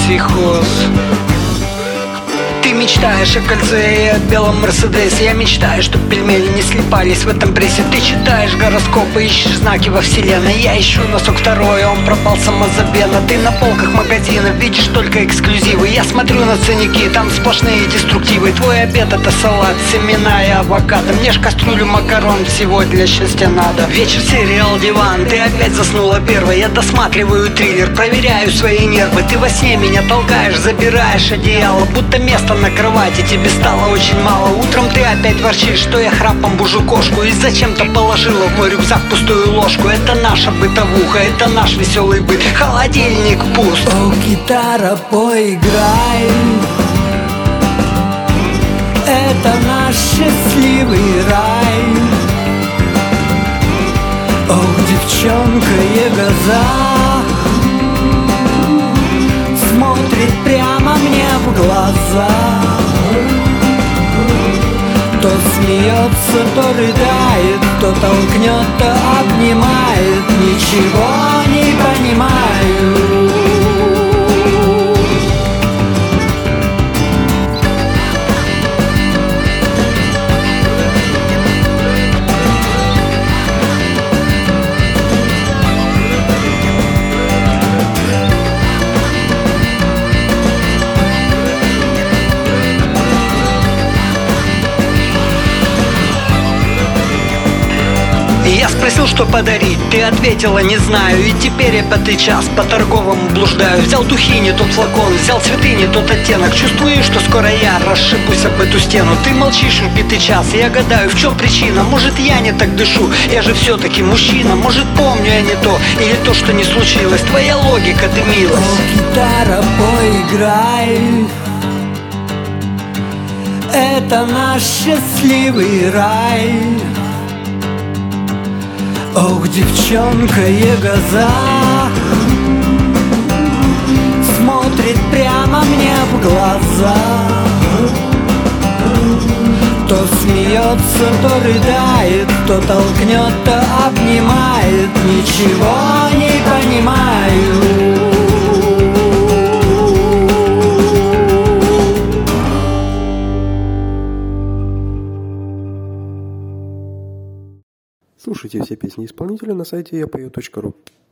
психоз. Ты мечтаешь о кольце и о белом Мерседесе. Я мечтаю, чтоб пельмени не слипались в этом прессе. Ты читаешь гороскопы, ищешь знаки во вселенной. Я ищу носок второй, он пропал самозабвенно. Ты на полках магазинов видишь только эксклюзивы. Я смотрю на ценники, там сплошные деструктивы. Твой обед это салат, семена и авокадо. Мне ж кастрюлю макарон всего для счастья надо. Вечер, сериал, диван, ты опять заснула первой. Я досматриваю триллер, проверяю свои нервы. Ты во сне меня толкаешь, забираешь одеяло, будто место на кровати тебе стало очень мало. Утром ты опять ворчишь, что я храпом бужу кошку, и зачем-то положила в мой рюкзак пустую ложку. Это наша бытовуха, это наш веселый быт. Холодильник пуст. О, гитара, поиграй. Это наш счастливый рай. Ох, девчонка Егоза смотрит прямо мне в глаза. То смеется, то рыдает, то толкнет, то обнимает. Ничего не понимаю. Я спросил, что подарить, ты ответила не знаю. И теперь я 5-й час по торговому блуждаю. Взял духи, не тот флакон, взял цветы, не тот оттенок. Чувствую, что скоро я расшибусь об эту стену. Ты молчишь уже 5-й час, я гадаю, в чем причина. Может, я не так дышу, я же все-таки мужчина. Может, помню я не то, или то, что не случилось. Твоя логика дымилась. О, гитара, поиграй. Это наш счастливый рай. Ох, девчонка Егоза смотрит прямо мне в глаза. То смеется, то рыдает, то толкнет, то обнимает. Ничего не понимаю. Слушайте все песни исполнителя на сайте yapою.ru.